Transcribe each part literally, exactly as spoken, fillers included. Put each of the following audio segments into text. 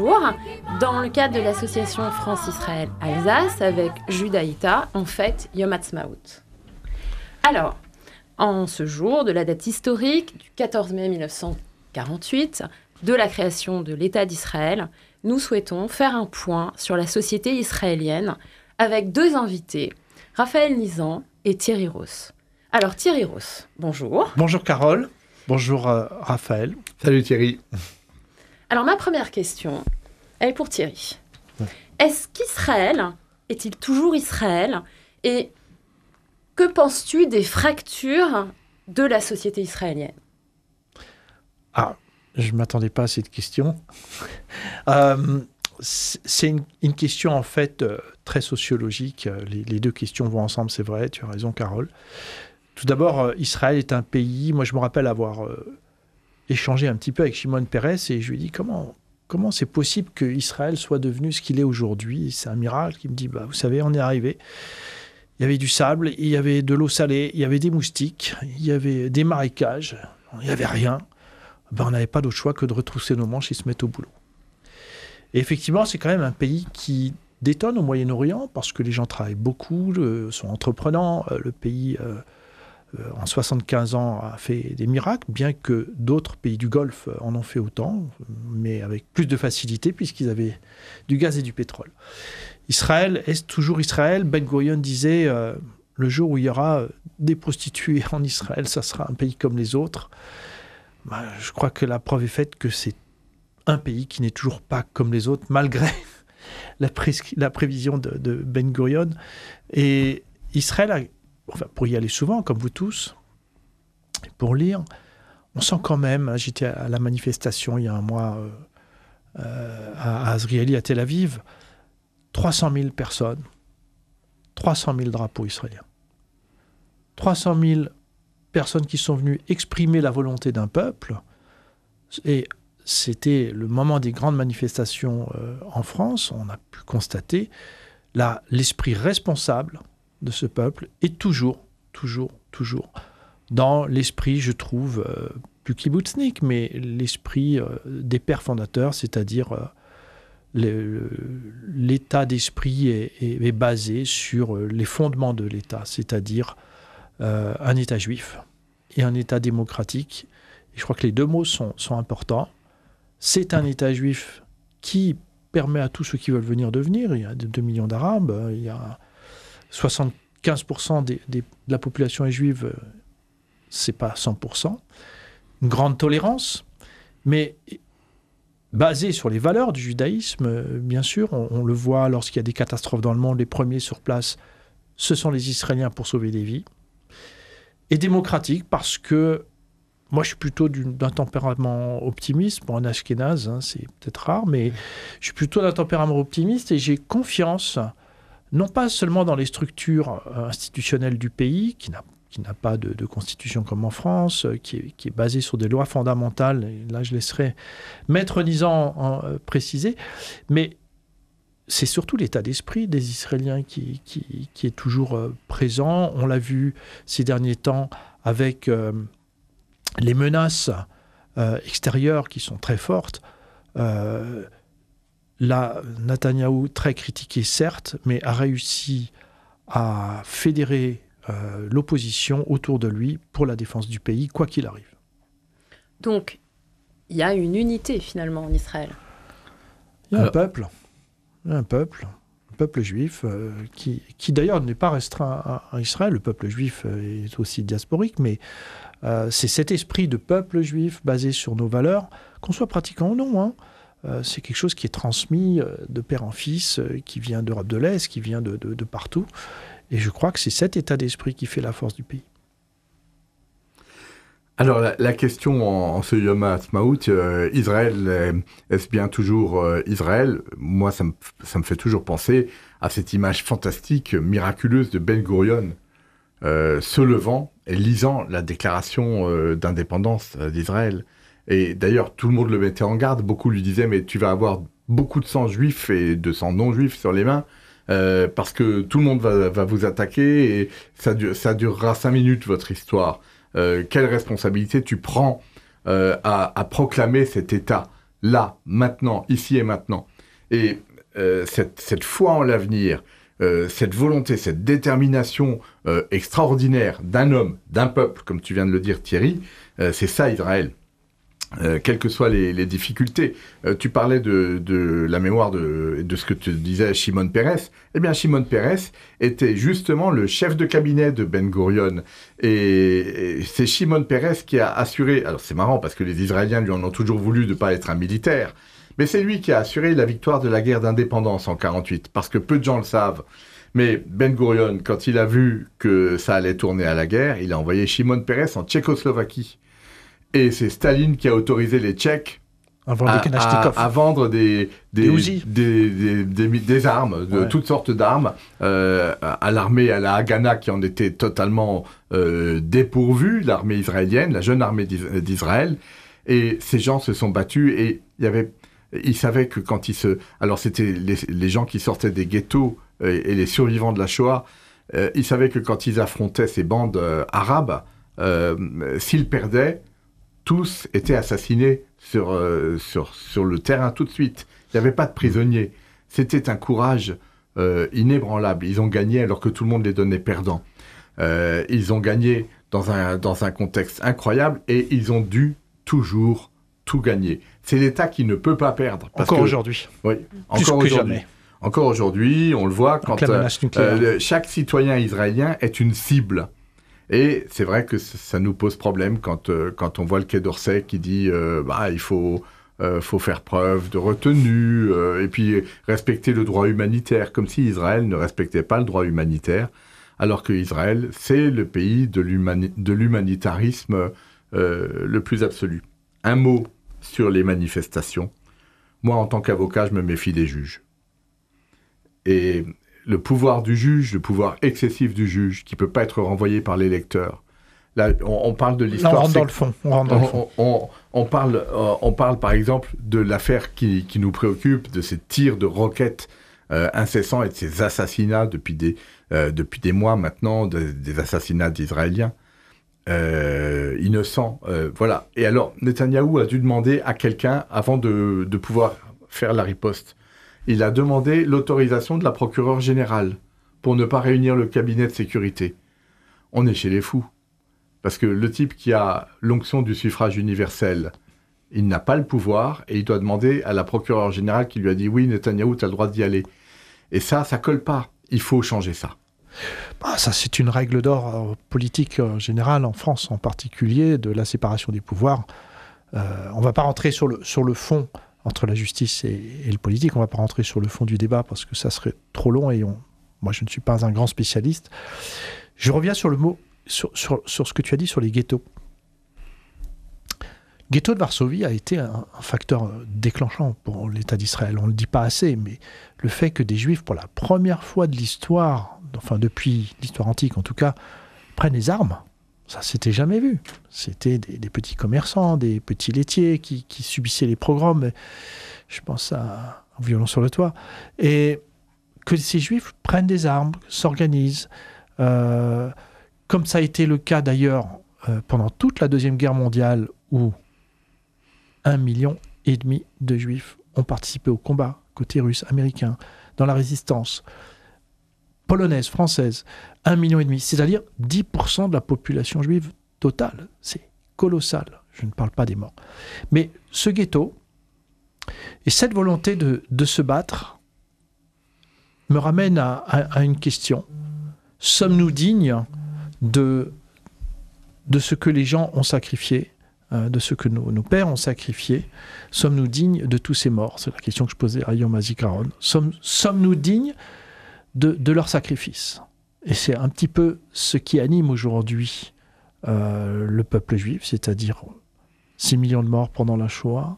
jour dans le cadre de l'association France-Israël-Alsace avec Judaïta, on fête Yom Ha'atzmaut. Alors, en ce jour de la date historique du quatorze mai mille neuf cent quarante-huit, de la création de l'État d'Israël, nous souhaitons faire un point sur la société israélienne avec deux invités, Raphaël Nizan et Thierry Ross. Alors Thierry Ross, bonjour. Bonjour Carole, bonjour euh, Raphaël. Salut Thierry. Alors ma première question, elle est pour Thierry. Ouais. Est-ce qu'Israël est-il toujours Israël? Et que penses-tu des fractures de la société israélienne? Ah, je ne m'attendais pas à cette question. euh, c'est une, une question en fait euh, très sociologique. Les, les deux questions vont ensemble, c'est vrai, tu as raison Carole. Tout d'abord, euh, Israël est un pays, moi je me rappelle avoir euh, échangé un petit peu avec Shimon Peres et je lui ai dit comment, comment c'est possible qu'Israël soit devenu ce qu'il est aujourd'hui? C'est un miracle. Il me dit, bah, vous savez, on est arrivé. Il y avait du sable, il y avait de l'eau salée, il y avait des moustiques, il y avait des marécages, il n'y avait rien. Ben, on n'avait pas d'autre choix que de retrousser nos manches et se mettre au boulot. Et effectivement, c'est quand même un pays qui détonne au Moyen-Orient parce que les gens travaillent beaucoup, le, sont entreprenants. Le pays, euh, euh, en soixante-quinze ans, a fait des miracles, bien que d'autres pays du Golfe en ont fait autant, mais avec plus de facilité puisqu'ils avaient du gaz et du pétrole. Israël est toujours Israël. Ben Gurion disait euh, le jour où il y aura des prostituées en Israël, ça sera un pays comme les autres. Ben, je crois que la preuve est faite que c'est un pays qui n'est toujours pas comme les autres, malgré la, pré- la prévision de, de Ben Gurion. Et Israël, a, enfin, pour y aller souvent, comme vous tous, pour lire, on sent quand même, j'étais à la manifestation il y a un mois euh, euh, à Azrieli, à Tel Aviv, trois cent mille personnes, trois cent mille drapeaux israéliens, trois cent mille personnes qui sont venues exprimer la volonté d'un peuple. Et c'était le moment des grandes manifestations euh, en France. On a pu constater là, l'esprit responsable de ce peuple est toujours, toujours, toujours dans l'esprit, je trouve, euh, plus kibbutznik, mais l'esprit euh, des pères fondateurs, c'est-à-dire euh, Le, l'état d'esprit est, est, est basé sur les fondements de l'État, c'est-à-dire euh, un État juif et un État démocratique. Et je crois que les deux mots sont, sont importants. C'est un État juif qui permet à tous ceux qui veulent venir de venir. Il y a deux millions d'Arabes, il y a soixante-quinze pour cent des, des, de la population est juive, c'est pas cent pour cent. Une grande tolérance, mais basé sur les valeurs du judaïsme, bien sûr. On, on le voit lorsqu'il y a des catastrophes dans le monde, les premiers sur place, ce sont les Israéliens pour sauver des vies. Et démocratique parce que moi, je suis plutôt d'une, d'un tempérament optimiste. Bon, en ashkénaze, hein, c'est peut-être rare, mais je suis plutôt d'un tempérament optimiste et j'ai confiance, non pas seulement dans les structures institutionnelles du pays, qui n'a qui n'a pas de, de constitution comme en France, qui est, qui est basée sur des lois fondamentales, et là je laisserai Maître Nizan en, en, préciser, mais c'est surtout l'état d'esprit des Israéliens qui, qui, qui est toujours euh, présent. On l'a vu ces derniers temps avec euh, les menaces euh, extérieures qui sont très fortes. Euh, là, Netanyahou, très critiqué certes, mais a réussi à fédérer Euh, l'opposition autour de lui pour la défense du pays, quoi qu'il arrive. Donc, il y a une unité, finalement, en Israël. Il y a Alors... un peuple, il y a un peuple, un peuple juif, euh, qui, qui d'ailleurs n'est pas restreint à, à Israël. Le peuple juif est aussi diasporique, mais euh, c'est cet esprit de peuple juif basé sur nos valeurs, qu'on soit pratiquant ou non, hein. Euh, c'est quelque chose qui est transmis euh, de père en fils, euh, qui vient d'Europe de l'Est, qui vient de, de, de partout. Et je crois que c'est cet état d'esprit qui fait la force du pays. Alors, la, la question en, en ce Yom Ha'atzmaut, euh, Israël, euh, est-ce bien toujours euh, Israël? Moi, ça me, ça me fait toujours penser à cette image fantastique, miraculeuse de Ben Gurion, euh, se levant et lisant la déclaration euh, d'indépendance euh, d'Israël. Et d'ailleurs, tout le monde le mettait en garde. Beaucoup lui disaient, mais tu vas avoir beaucoup de sang juif et de sang non juif sur les mains. Euh, parce que tout le monde va, va vous attaquer et ça, ça durera cinq minutes, votre histoire. Euh, quelle responsabilité tu prends euh, à, à proclamer cet état là, maintenant, ici et maintenant. Et euh, cette, cette foi en l'avenir, euh, cette volonté, cette détermination euh, extraordinaire d'un homme, d'un peuple, comme tu viens de le dire Thierry, euh, c'est ça Israël. Euh, quelles que soient les, les difficultés. Euh, tu parlais de, de la mémoire de, de ce que te disait Shimon Peres. Eh bien, Shimon Peres était justement le chef de cabinet de Ben Gurion. Et, et c'est Shimon Peres qui a assuré... Alors, c'est marrant parce que les Israéliens lui en ont toujours voulu de ne pas être un militaire. Mais c'est lui qui a assuré la victoire de la guerre d'indépendance en quarante-huit. Parce que peu de gens le savent. Mais Ben Gurion, quand il a vu que ça allait tourner à la guerre, il a envoyé Shimon Peres en Tchécoslovaquie. Et c'est Staline qui a autorisé les Tchèques à, à, à vendre des, des, des, des, des, des, des armes, de ouais. toutes sortes d'armes, euh, à l'armée, à la Haganah qui en était totalement euh, dépourvue, l'armée israélienne, la jeune armée d'Israël. Et ces gens se sont battus et il y avait, ils savaient que quand ils se... Alors c'était les, les gens qui sortaient des ghettos et, et les survivants de la Shoah, euh, ils savaient que quand ils affrontaient ces bandes euh, arabes, euh, s'ils perdaient, tous étaient assassinés sur, euh, sur, sur le terrain tout de suite. Il n'y avait pas de prisonniers. C'était un courage euh, inébranlable. Ils ont gagné alors que tout le monde les donnait perdants. Euh, ils ont gagné dans un, dans un contexte incroyable et ils ont dû toujours tout gagner. C'est l'État qui ne peut pas perdre. Parce encore que, aujourd'hui. Oui, plus encore que aujourd'hui. Jamais. Encore aujourd'hui, on le voit quand euh, euh, chaque citoyen israélien est une cible. Et c'est vrai que ça nous pose problème quand, euh, quand on voit le Quai d'Orsay qui dit euh, bah, il faut, euh, faut faire preuve de retenue euh, et puis respecter le droit humanitaire, comme si Israël ne respectait pas le droit humanitaire, alors que Israël, c'est le pays de, l'humani- de l'humanitarisme euh, le plus absolu. Un mot sur les manifestations. Moi, en tant qu'avocat, je me méfie des juges. Et... le pouvoir du juge, le pouvoir excessif du juge, qui ne peut pas être renvoyé par l'électeur. Là, on, on parle de l'histoire... Non, on rentre dans le fond. On, rentre dans on, le fond. On, on, on, parle, on parle, par exemple, de l'affaire qui, qui nous préoccupe, de ces tirs de roquettes euh, incessants et de ces assassinats depuis des, euh, depuis des mois maintenant, de, des assassinats d'Israéliens euh, innocents. Euh, voilà. Et alors, Netanyahou a dû demander à quelqu'un, avant de, de pouvoir faire la riposte, il a demandé l'autorisation de la procureure générale pour ne pas réunir le cabinet de sécurité. On est chez les fous. Parce que le type qui a l'onction du suffrage universel, il n'a pas le pouvoir et il doit demander à la procureure générale qui lui a dit « Oui, Netanyahou, tu as le droit d'y aller ». Et ça, ça colle pas. Il faut changer ça. Bah, ça, c'est une règle d'or euh, politique euh, générale, en France en particulier, de la séparation des pouvoirs. Euh, on ne va pas rentrer sur le, sur le fond entre la justice et, et le politique. On ne va pas rentrer sur le fond du débat parce que ça serait trop long et on, moi, je ne suis pas un grand spécialiste. Je reviens sur le mot, sur, sur, sur ce que tu as dit sur les ghettos. Le ghetto de Varsovie a été un, un facteur déclenchant pour l'État d'Israël. On ne le dit pas assez, mais le fait que des Juifs, pour la première fois de l'histoire, enfin depuis l'histoire antique en tout cas, prennent les armes, ça s'était jamais vu. C'était des, des petits commerçants, des petits laitiers qui, qui subissaient les pogroms. Je pense à, à violence sur le toit. Et que ces Juifs prennent des armes, s'organisent, euh, comme ça a été le cas d'ailleurs euh, pendant toute la Deuxième Guerre mondiale, où un million et demi de Juifs ont participé au combat côté russe, américain, dans la résistance polonaise, française, un million et demi, c'est-à-dire dix pour cent de la population juive totale. C'est colossal. Je ne parle pas des morts. Mais ce ghetto et cette volonté de, de se battre me ramène à, à, à une question. Sommes-nous dignes de, de ce que les gens ont sacrifié, euh, de ce que nos, nos pères ont sacrifié? Sommes-nous dignes de tous ces morts? C'est la question que je posais à Yom HaZikaron. Sommes, sommes-nous dignes de, de leur sacrifice? Et c'est un petit peu ce qui anime aujourd'hui euh, le peuple juif, c'est-à-dire six millions de morts pendant la Shoah,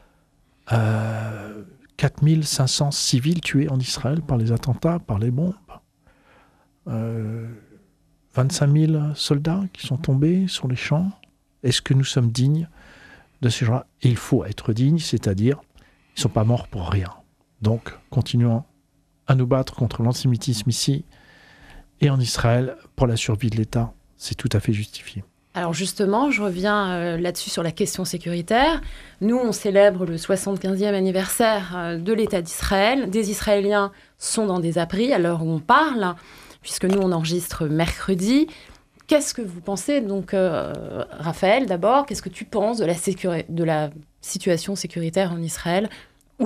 euh, quatre mille cinq cents civils tués en Israël par les attentats, par les bombes, euh, vingt-cinq mille soldats qui sont tombés sur les champs. Est-ce que nous sommes dignes de ces gens-là? Et il faut être digne, c'est-à-dire ils ne sont pas morts pour rien. Donc, continuons à nous battre contre l'antisémitisme ici et en Israël pour la survie de l'État. C'est tout à fait justifié. Alors justement, je reviens euh, là-dessus sur la question sécuritaire. Nous, on célèbre le soixante-quinzième anniversaire euh, de l'État d'Israël. Des Israéliens sont dans des abris à l'heure où on parle, puisque nous, on enregistre mercredi. Qu'est-ce que vous pensez, donc, euh, Raphaël, d'abord, qu'est-ce que tu penses de la, sécuri- de la situation sécuritaire en Israël aujourd'hui ?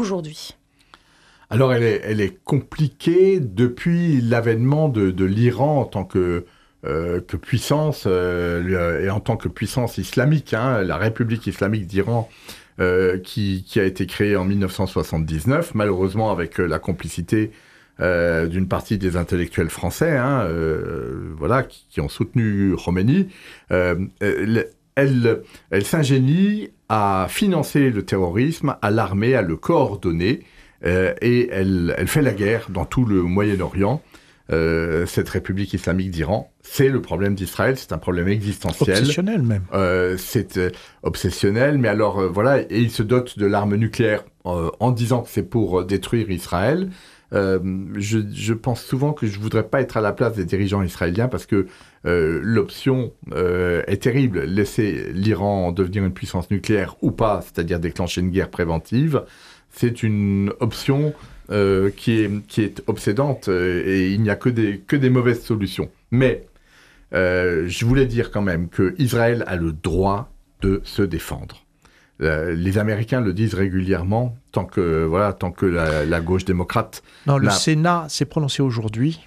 Alors, elle est, elle est compliquée depuis l'avènement de, de l'Iran en tant que, euh, que puissance, euh, et en tant que puissance islamique, hein, la République islamique d'Iran, euh, qui, qui a été créée en dix-neuf cent soixante-dix-neuf, malheureusement avec euh, la complicité Euh, d'une partie des intellectuels français, hein, euh, voilà, qui, qui ont soutenu Khomeini. Euh, elle, elle, elle s'ingénie à financer le terrorisme, à l'armer, à le coordonner, euh, et elle, elle fait la guerre dans tout le Moyen-Orient. Euh, cette République islamique d'Iran, c'est le problème d'Israël, c'est un problème existentiel. Obsessionnel même. Euh, c'est euh, obsessionnel, mais alors euh, voilà, et il se dote de l'arme nucléaire euh, en disant que c'est pour euh, détruire Israël. Euh, je, je pense souvent que je voudrais pas être à la place des dirigeants israéliens parce que euh, l'option euh, est terrible. Laisser l'Iran devenir une puissance nucléaire ou pas, c'est-à-dire déclencher une guerre préventive, c'est une option euh, qui est, qui est obsédante euh, et il n'y a que des, que des mauvaises solutions. Mais euh, je voulais dire quand même que Israël a le droit de se défendre. Euh, les Américains le disent régulièrement, tant que, voilà, tant que la, la gauche démocrate... Non, le la... Sénat s'est prononcé aujourd'hui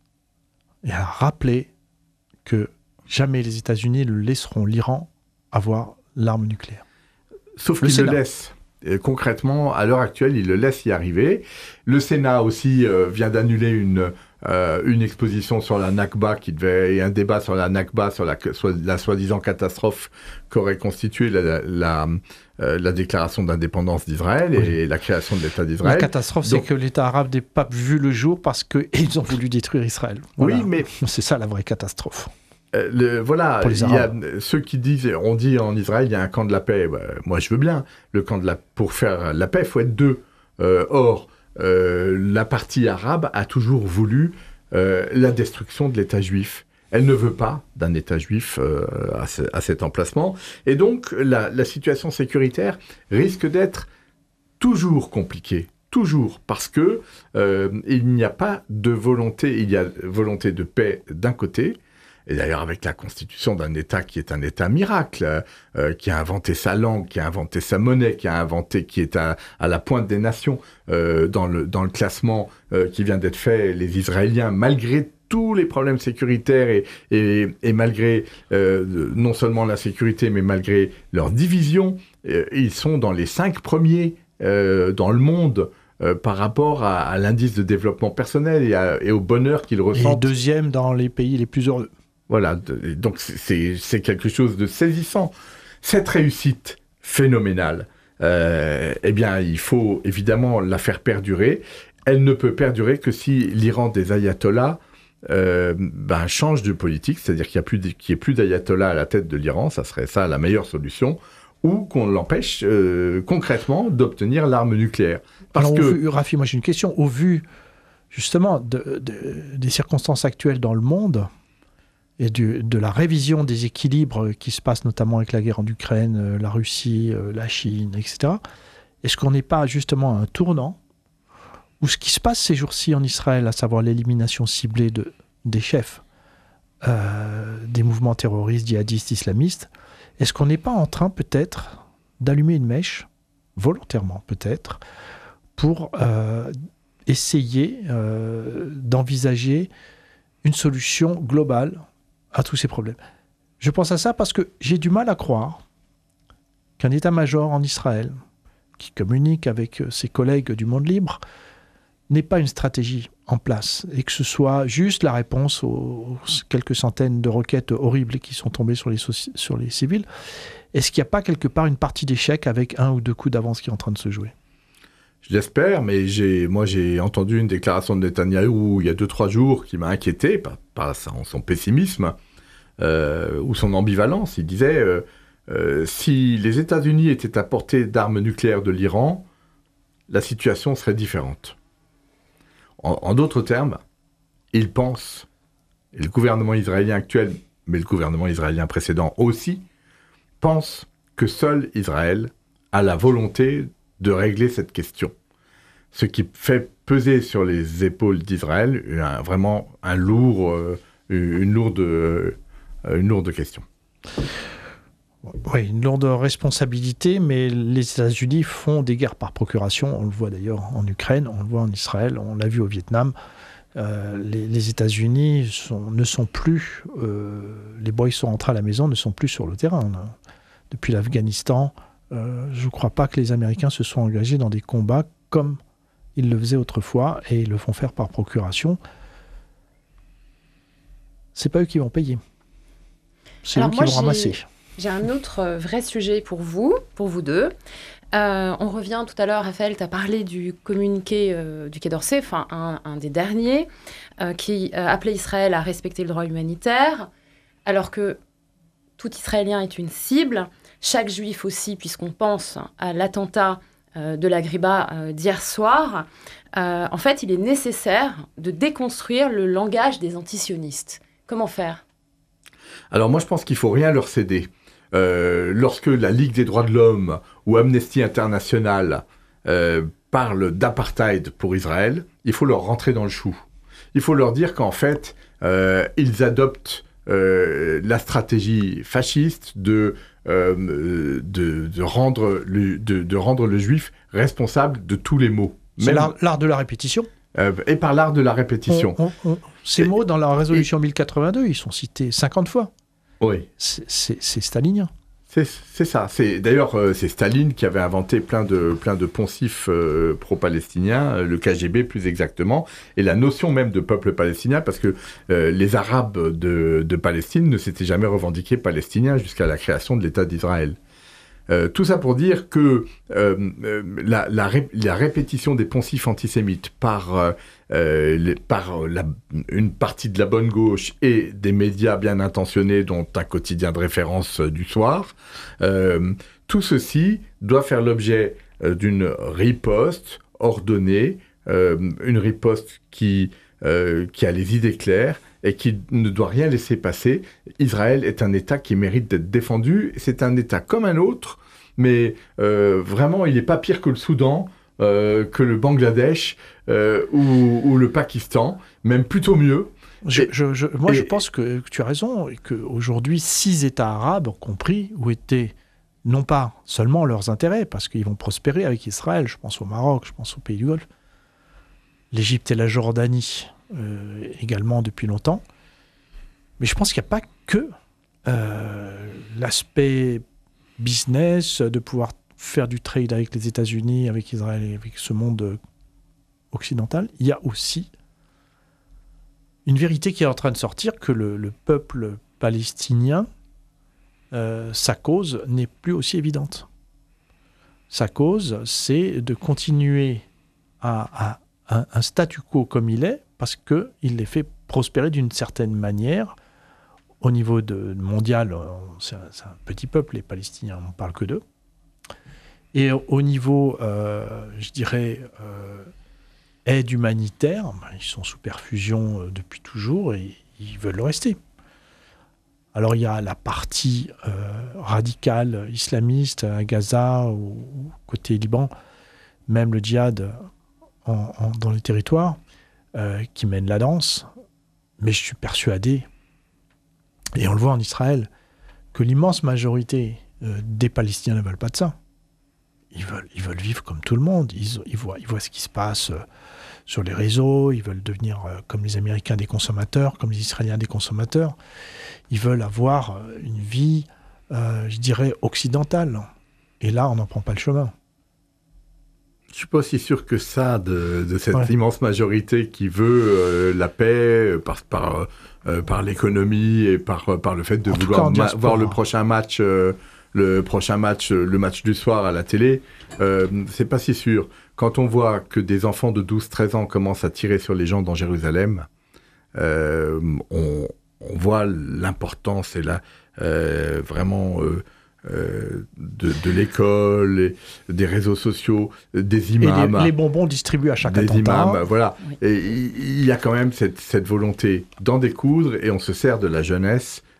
et a rappelé que jamais les États-Unis ne laisseront l'Iran avoir l'arme nucléaire. Sauf qu'ils le laissent. Et concrètement, à l'heure actuelle, ils le laissent y arriver. Le Sénat aussi euh, vient d'annuler une... Euh, une exposition sur la Nakba qui devait, et un débat sur la Nakba, sur la, sur la soi-disant catastrophe qu'aurait constitué la, la, euh, la déclaration d'indépendance d'Israël oui. et la création de l'État d'Israël. La catastrophe, Donc, c'est que l'État arabe n'est pas vu le jour parce qu'ils ont voulu détruire Israël. Voilà. Oui, mais... C'est ça la vraie catastrophe. Euh, le, voilà, il y a ceux qui disent, on dit en Israël, il y a un camp de la paix. Bah, moi, je veux bien. Le camp de la, pour faire la paix, il faut être deux. Euh, or, Euh, la partie arabe a toujours voulu euh, la destruction de l'État juif. Elle ne veut pas d'un État juif euh, à, ce, à cet emplacement. Et donc, la, la situation sécuritaire risque d'être toujours compliquée. Toujours. Parce que euh, il n'y a pas de volonté. Il y a volonté de paix d'un côté. Et d'ailleurs, avec la constitution d'un État qui est un État miracle, euh, qui a inventé sa langue, qui a inventé sa monnaie, qui a inventé, qui est à, à la pointe des nations euh, dans le dans le classement euh, qui vient d'être fait, les Israéliens, malgré tous les problèmes sécuritaires et et, et malgré euh, non seulement la sécurité, mais malgré leur division, euh, ils sont dans les cinq premiers euh, dans le monde. Euh, par rapport à, à l'indice de développement personnel et, à, et au bonheur qu'ils ressentent. Et deuxième dans les pays les plus heureux. Voilà, de, donc c'est, c'est quelque chose de saisissant. Cette réussite phénoménale, euh, eh bien, il faut évidemment la faire perdurer. Elle ne peut perdurer que si l'Iran des ayatollahs euh, ben, change de politique, c'est-à-dire qu'il n'y a plus, qu'il y ait plus d'ayatollahs à la tête de l'Iran, ça serait ça la meilleure solution, ou qu'on l'empêche euh, concrètement d'obtenir l'arme nucléaire. Parce Alors, que... vu, Rafi, moi j'ai une question. Au vu justement de, de, des circonstances actuelles dans le monde et du, de la révision des équilibres qui se passent notamment avec la guerre en Ukraine, la Russie, la Chine, et cetera, est-ce qu'on n'est pas justement à un tournant où ce qui se passe ces jours-ci en Israël, à savoir l'élimination ciblée de, des chefs euh, des mouvements terroristes, djihadistes, islamistes, est-ce qu'on n'est pas en train peut-être d'allumer une mèche, volontairement peut-être, pour euh, essayer euh, d'envisager une solution globale à tous ces problèmes. Je pense à ça parce que j'ai du mal à croire qu'un état-major en Israël, qui communique avec ses collègues du monde libre, n'ait pas une stratégie en place et que ce soit juste la réponse aux quelques centaines de roquettes horribles qui sont tombées sur les, soci- sur les civils. Est-ce qu'il n'y a pas quelque part une partie d'échec avec un ou deux coups d'avance qui est en train de se jouer ? Je l'espère, mais j'ai, moi j'ai entendu une déclaration de Netanyahou il y a deux trois jours qui m'a inquiété par, par son, son pessimisme euh, ou son ambivalence. Il disait euh, euh, si les États-Unis étaient à portée d'armes nucléaires de l'Iran, la situation serait différente. En, en d'autres termes, il pense, et le gouvernement israélien actuel mais le gouvernement israélien précédent aussi, pense que seul Israël a la volonté de régler cette question. Ce qui fait peser sur les épaules d'Israël un, vraiment un lourd, euh, une, lourde, euh, une lourde question. Oui, une lourde responsabilité, mais les États-Unis font des guerres par procuration. On le voit d'ailleurs en Ukraine, on le voit en Israël, on l'a vu au Vietnam. Euh, les, les États-Unis sont, ne sont plus, euh, les boys sont rentrés à la maison, ne sont plus sur le terrain. Là. Depuis l'Afghanistan, euh, je ne crois pas que les Américains se soient engagés dans des combats comme ils le faisaient autrefois, et ils le font faire par procuration. C'est pas eux qui vont payer. C'est Alors eux qui moi, vont j'ai... ramasser. J'ai un autre vrai sujet pour vous, pour vous deux. Euh, on revient tout à l'heure, Raphaël, tu as parlé du communiqué euh, du Quai d'Orsay, enfin un, un des derniers, euh, qui euh, appelait Israël à respecter le droit humanitaire, alors que tout Israélien est une cible, chaque Juif aussi, puisqu'on pense à l'attentat euh, de la Griba euh, d'hier soir. Euh, en fait, il est nécessaire de déconstruire le langage des antisionistes. Comment faire ? Alors moi, je pense qu'il ne faut rien leur céder. Euh, lorsque la Ligue des droits de l'homme ou Amnesty International euh, parlent d'apartheid pour Israël, il faut leur rentrer dans le chou. Il faut leur dire qu'en fait, euh, ils adoptent euh, la stratégie fasciste de, euh, de, de, rendre le, de, de rendre le juif responsable de tous les maux. C'est Même, l'art, l'art de la répétition. Euh, et par l'art de la répétition. On, on, on, ces et, mots, dans la résolution et, mille quatre-vingt-deux, ils sont cités cinquante fois. Oui. C'est, c'est, c'est stalinien. C'est, c'est ça. C'est, d'ailleurs, euh, c'est Staline qui avait inventé plein de, plein de poncifs euh, pro-palestiniens, le K G B plus exactement, et la notion même de peuple palestinien, parce que euh, les Arabes de, de Palestine ne s'étaient jamais revendiqués palestiniens jusqu'à la création de l'État d'Israël. Euh, tout ça pour dire que euh, euh, la, la, ré, la répétition des poncifs antisémites par, euh, les, par la, une partie de la bonne gauche et des médias bien intentionnés, dont un quotidien de référence euh, du soir, euh, tout ceci doit faire l'objet euh, d'une riposte ordonnée, euh, une riposte qui, euh, qui a les idées claires, et qui ne doit rien laisser passer. Israël est un État qui mérite d'être défendu. C'est un État comme un autre, mais euh, vraiment, il n'est pas pire que le Soudan, euh, que le Bangladesh euh, ou, ou le Pakistan, même plutôt mieux. Je, et, je, je, moi, et, je pense que, que tu as raison, et qu'aujourd'hui, six États arabes ont compris où étaient non pas seulement leurs intérêts, parce qu'ils vont prospérer avec Israël, je pense au Maroc, je pense au pays du Golfe, l'Égypte et la Jordanie, Euh, également depuis longtemps. Mais je pense qu'il n'y a pas que euh, l'aspect business, de pouvoir faire du trade avec les États-Unis, avec Israël et avec ce monde occidental. Il y a aussi une vérité qui est en train de sortir, que le, le peuple palestinien, euh, sa cause n'est plus aussi évidente. Sa cause, c'est de continuer à, à un, un statu quo comme il est, parce qu'il les fait prospérer d'une certaine manière. Au niveau de, mondial, c'est un, c'est un petit peuple, les Palestiniens, on ne parle que d'eux. Et au niveau, euh, je dirais, euh, aide humanitaire, ben, ils sont sous perfusion euh, depuis toujours et ils veulent le rester. Alors il y a la partie euh, radicale islamiste à Gaza, ou côté Liban, même le djihad en, en, dans les territoires, Euh, qui mène la danse, mais je suis persuadé, et on le voit en Israël, que l'immense majorité euh, des Palestiniens ne veulent pas de ça. Ils veulent, ils veulent vivre comme tout le monde, ils, ils, voient, ils voient ce qui se passe euh, sur les réseaux, ils veulent devenir euh, comme les Américains des consommateurs, comme les Israéliens des consommateurs, ils veulent avoir euh, une vie, euh, je dirais, occidentale. Et là, on n'en prend pas le chemin. Je ne suis pas aussi sûr que ça de, de cette ouais. immense majorité qui veut euh, la paix par, par, euh, par l'économie et par, par le fait de en vouloir ma- voir le prochain match, euh, le prochain match, le match du soir à la télé. Euh, c'est pas si sûr. Quand on voit que des enfants de douze treize ans commencent à tirer sur les gens dans Jérusalem, euh, on, on voit l'importance et la, euh, vraiment... Euh, Euh, de, de l'école, et des réseaux sociaux, des imams. Et les, les bonbons distribués à chaque des attentat. Imams, voilà. Oui. Et il y, y a quand même cette, cette volonté d'en découdre, et on se sert de la jeunesse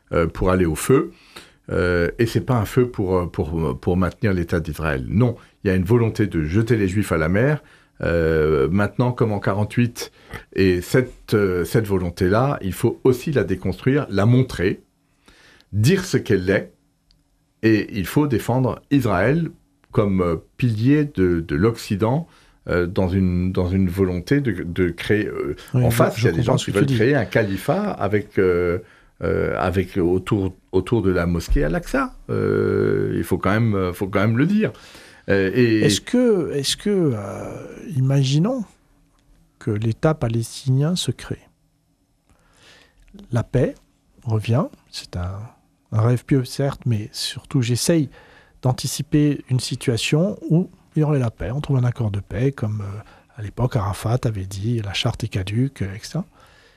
euh, pour aller au feu. Euh, et c'est pas un feu pour, pour, pour maintenir l'État d'Israël. Non, il y a une volonté de jeter les Juifs à la mer. Euh, maintenant, comme en quarante-huit, et cette, euh, cette volonté-là, il faut aussi la déconstruire, la montrer, dire ce qu'elle est, et il faut défendre Israël comme euh, pilier de, de l'Occident euh, dans, une, dans une volonté de, de créer... Euh, oui, en face, il y a des gens qui veulent créer un califat avec... Euh, Euh, avec autour, autour de la mosquée Al-Aqsa. Euh, il faut quand même, faut quand même le dire. Euh, et... Est-ce que, est-ce que euh, imaginons que l'État palestinien se crée. La paix revient, c'est un, un rêve pieux certes, mais surtout j'essaye d'anticiper une situation où il y aurait la paix, on trouve un accord de paix, comme euh, à l'époque Arafat avait dit, la charte est caduque, et cetera.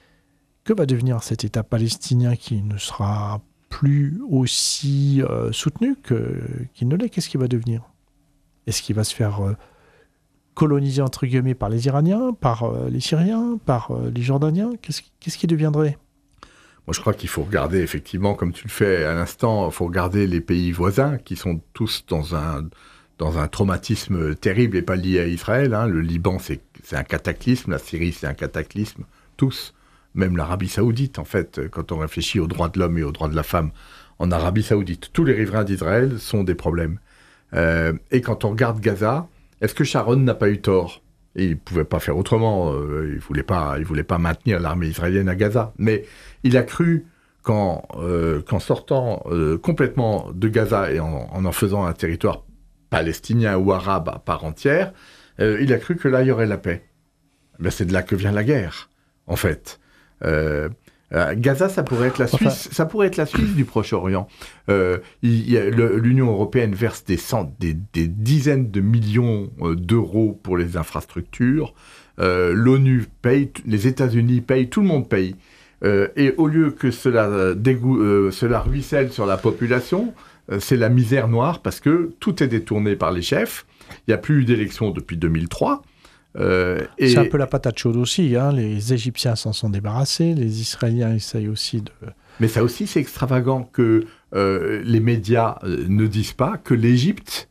Que va devenir cet État palestinien qui ne sera plus aussi euh, soutenu que, qu'il ne l'est? Qu'est-ce qu'il va devenir? Est-ce qu'il va se faire euh, coloniser entre guillemets par les Iraniens, par euh, les Syriens, par euh, les Jordaniens? Qu'est-ce, qu'est-ce qu'il deviendrait? Moi, je crois qu'il faut regarder, effectivement, comme tu le fais à l'instant, il faut regarder les pays voisins qui sont tous dans un, dans un traumatisme terrible et pas lié à Israël. Hein. Le Liban, c'est, c'est un cataclysme. La Syrie, c'est un cataclysme. Tous. Même l'Arabie Saoudite, en fait, quand on réfléchit aux droits de l'homme et aux droits de la femme en Arabie Saoudite. Tous les riverains d'Israël sont des problèmes. Euh, et quand on regarde Gaza, est-ce que Sharon n'a pas eu tort? Et il ne pouvait pas faire autrement. Euh, il ne voulait pas, il voulait pas maintenir l'armée israélienne à Gaza. Mais il a cru qu'en, euh, qu'en sortant euh, complètement de Gaza et en, en en faisant un territoire palestinien ou arabe à part entière, euh, il a cru que là, il y aurait la paix. Ben, c'est de là que vient la guerre, en fait. Euh, euh, Gaza, ça pourrait être la Suisse, enfin... ça pourrait être la Suisse du Proche-Orient. Euh, il y a, le, L'Union européenne verse des, cent, des, des dizaines de millions d'euros pour les infrastructures. Euh, L'ONU paye, les États-Unis payent, tout le monde paye. Euh, et au lieu que cela, dégoût, euh, cela ruisselle sur la population, euh, c'est la misère noire parce que tout est détourné par les chefs. Il n'y a plus eu d'élection depuis deux mille trois. Euh, et... C'est un peu la patate chaude aussi, hein. Les Égyptiens s'en sont débarrassés, les Israéliens essayent aussi de... Mais ça aussi, c'est extravagant que euh, les médias euh, ne disent pas que l'Égypte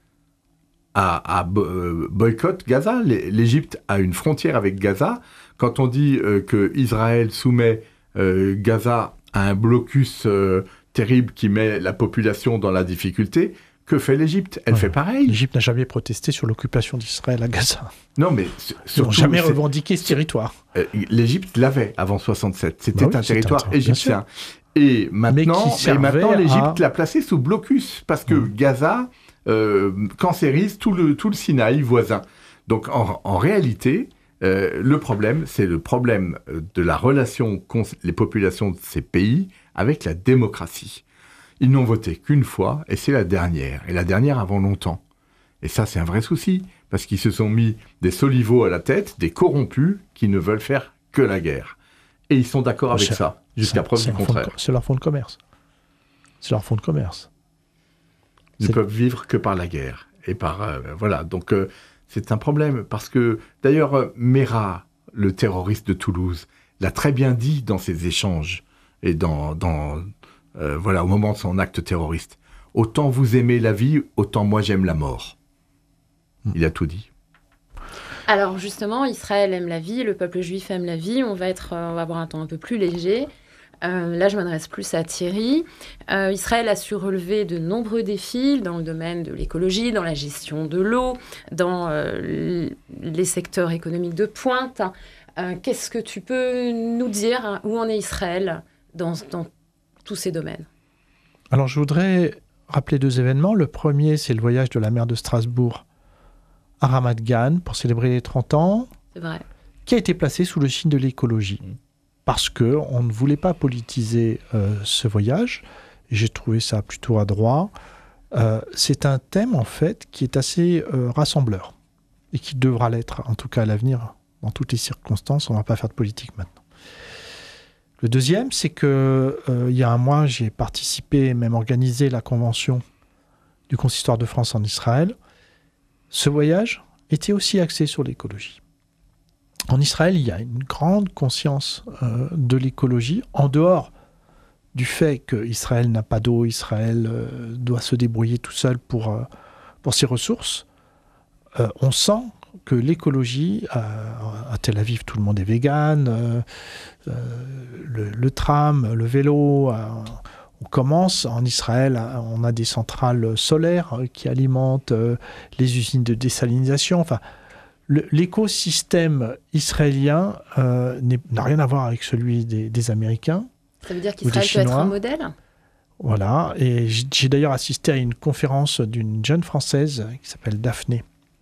a, a bo- euh, boycotte Gaza. L'Égypte a une frontière avec Gaza. Quand on dit euh, qu'Israël soumet euh, Gaza à un blocus euh, terrible qui met la population dans la difficulté... Que fait l'Égypte? Elle ouais. fait pareil. L'Égypte n'a jamais protesté sur l'occupation d'Israël à Gaza. Non, mais ils n'ont jamais revendiqué ce territoire. Euh, L'Égypte l'avait avant soixante-sept. C'était bah oui, un territoire un égyptien. Et maintenant, et maintenant l'Égypte à... l'a placé sous blocus parce que mmh. Gaza euh, cancérise tout le, tout le Sinaï voisin. Donc, en, en réalité, euh, le problème, c'est le problème de la relation qu'ont les populations de ces pays avec la démocratie. Ils n'ont voté qu'une fois, et c'est la dernière. Et la dernière avant longtemps. Et ça, c'est un vrai souci, parce qu'ils se sont mis des soliveaux à la tête, des corrompus, qui ne veulent faire que la guerre. Et ils sont d'accord avec c'est, ça, jusqu'à preuve du contraire. De, c'est leur fonds de commerce. C'est leur fonds de commerce. Ils c'est... ne peuvent vivre que par la guerre. Et par... Euh, voilà, donc euh, c'est un problème, parce que, d'ailleurs, euh, Mera, le terroriste de Toulouse, l'a très bien dit dans ses échanges, et dans... dans Euh, voilà, au moment de son acte terroriste. Autant vous aimez la vie, autant moi j'aime la mort. Il a tout dit. Alors justement, Israël aime la vie, le peuple juif aime la vie. On va, être, on va avoir un temps un peu plus léger. Euh, là, je m'adresse plus à Thierry. Euh, Israël a su relever de nombreux défis dans le domaine de l'écologie, dans la gestion de l'eau, dans euh, les secteurs économiques de pointe. Euh, qu'est-ce que tu peux nous dire, hein, où en est Israël dans, dans tous ces domaines? Alors, je voudrais rappeler deux événements. Le premier, c'est le voyage de la maire de Strasbourg à Ramat Gan pour célébrer les trente ans. C'est vrai. Qui a été placé sous le signe de l'écologie. Mmh. Parce qu'on ne voulait pas politiser euh, ce voyage. Et j'ai trouvé ça plutôt adroit. Euh, c'est un thème, en fait, qui est assez euh, rassembleur. Et qui devra l'être, en tout cas à l'avenir, dans toutes les circonstances. On ne va pas faire de politique maintenant. Le deuxième, c'est qu'il euh, y a un mois, j'ai participé, même organisé la convention du Consistoire de France en Israël. Ce voyage était aussi axé sur l'écologie. En Israël, il y a une grande conscience euh, de l'écologie, en dehors du fait qu'Israël n'a pas d'eau, Israël euh, doit se débrouiller tout seul pour, euh, pour ses ressources, euh, on sent que l'écologie, euh, à Tel Aviv, tout le monde est vegan, euh, euh, le, le tram, le vélo, euh, on commence, en Israël, on a des centrales solaires qui alimentent euh, les usines de désalinisation, enfin, le, l'écosystème israélien euh, n'a rien à voir avec celui des, des Américains. Ça veut dire qu'Israël peut être un modèle ? Voilà, et j'ai d'ailleurs assisté à une conférence d'une jeune Française qui s'appelle Daphné,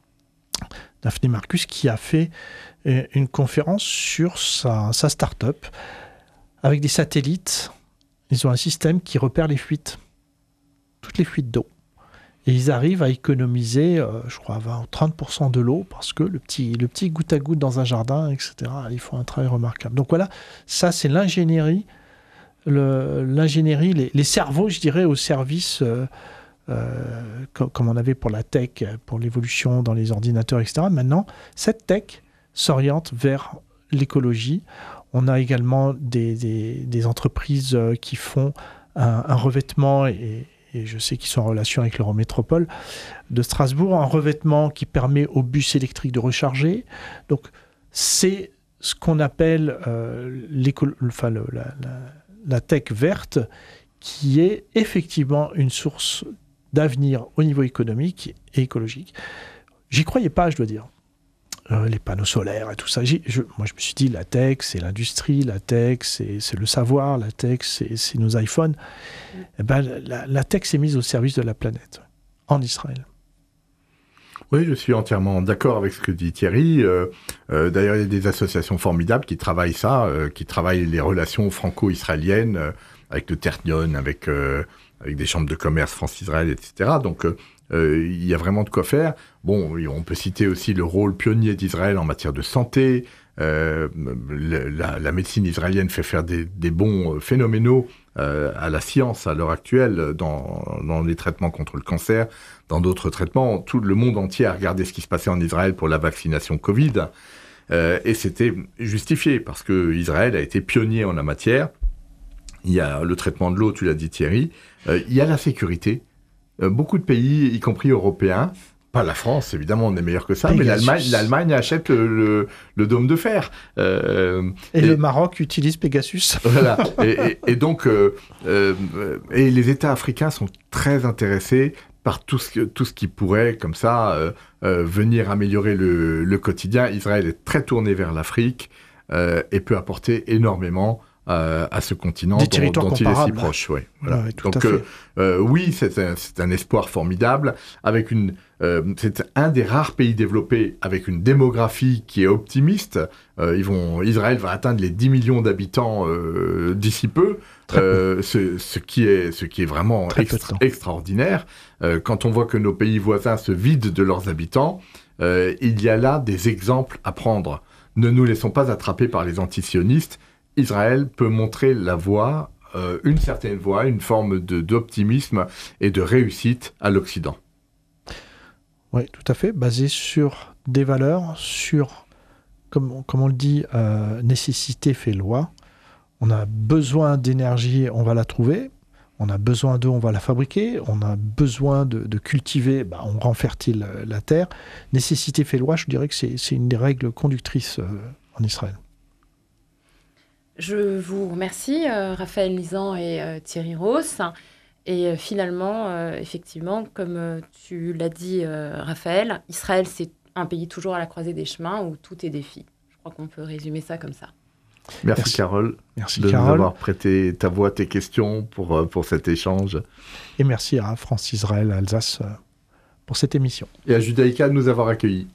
Daphné Marcus, qui a fait une conférence sur sa, sa start-up avec des satellites. Ils ont un système qui repère les fuites, toutes les fuites d'eau. Et ils arrivent à économiser, euh, je crois, vingt ou trente pour cent de l'eau parce que le petit, le petit goutte à goutte dans un jardin, et cetera, ils font un travail remarquable. Donc voilà, ça c'est l'ingénierie, le, l'ingénierie les, les cerveaux, je dirais, au service, euh, euh, comme, comme on avait pour la tech, pour l'évolution dans les ordinateurs, et cetera. Maintenant, cette tech s'oriente vers l'écologie. On a également des, des, des entreprises qui font un, un revêtement, et, et je sais qu'ils sont en relation avec l'Eurométropole de Strasbourg, un revêtement qui permet aux bus électriques de recharger. Donc, c'est ce qu'on appelle euh, enfin, le, la, la, la tech verte, qui est effectivement une source d'avenir au niveau économique et écologique. J'y croyais pas, je dois dire. Euh, les panneaux solaires et tout ça. J'ai, je, moi, je me suis dit, la tech, c'est l'industrie, la tech, c'est, c'est le savoir, la tech, c'est, c'est nos iPhones. Mm. Eh ben, la, la tech s'est mise au service de la planète, en Israël. Oui, je suis entièrement d'accord avec ce que dit Thierry. Euh, euh, d'ailleurs, il y a des associations formidables qui travaillent ça, euh, qui travaillent les relations franco-israéliennes, euh, avec le Ternion, avec, euh, avec des chambres de commerce France-Israël, et cetera. Donc, euh, Euh, il y a vraiment de quoi faire. Bon, on peut citer aussi le rôle pionnier d'Israël en matière de santé. Euh, le, la, la médecine israélienne fait faire des, des bons phénoménaux euh, à la science à l'heure actuelle dans, dans les traitements contre le cancer, dans d'autres traitements. Tout le monde entier a regardé ce qui se passait en Israël pour la vaccination Covid. Euh, et c'était justifié parce que Israël a été pionnier en la matière. Il y a le traitement de l'eau, tu l'as dit Thierry. Euh, il y a la sécurité. Euh, beaucoup de pays, y compris européens, pas la France, évidemment, on est meilleur que ça, Pegasus. Mais l'Allemagne, l'Allemagne achète le, le, le dôme de fer. Euh, et, et le Maroc utilise Pegasus. Voilà. et, et, et donc, euh, euh, et les États africains sont très intéressés par tout ce, tout ce qui pourrait, comme ça, euh, euh, venir améliorer le, le quotidien. Israël est très tourné vers l'Afrique euh, et peut apporter énormément Euh, à ce continent dont, dont il est si proche. Ouais, voilà. Ouais, donc euh, euh, oui, c'est un, c'est un espoir formidable. Avec une, euh, c'est un des rares pays développés avec une démographie qui est optimiste. Euh, ils vont, Israël va atteindre les dix millions d'habitants euh, d'ici peu, euh, peu. Ce, ce, qui est, ce qui est vraiment extra- extraordinaire. Euh, quand on voit que nos pays voisins se vident de leurs habitants, euh, il y a là des exemples à prendre. Ne nous laissons pas attraper par les antisionistes. Israël peut montrer la voie, euh, une certaine voie, une forme de, d'optimisme et de réussite à l'Occident. Oui, tout à fait, basé sur des valeurs, sur, comme, comme on le dit, euh, nécessité fait loi. On a besoin d'énergie, on va la trouver. On a besoin d'eau, on va la fabriquer. On a besoin de, de cultiver, bah, on rend fertile la terre. Nécessité fait loi, je dirais que c'est, c'est une des règles conductrices euh, en Israël. Je vous remercie, euh, Raphaël Lisan et euh, Thierry Roos. Et euh, finalement, euh, effectivement, comme euh, tu l'as dit, euh, Raphaël, Israël, c'est un pays toujours à la croisée des chemins où tout est défi. Je crois qu'on peut résumer ça comme ça. Merci, Merci. Carole merci, de Carole. nous avoir prêté ta voix, tes questions pour, pour cet échange. Et merci à France Israël Alsace pour cette émission. Et à Judaïka de nous avoir accueillis.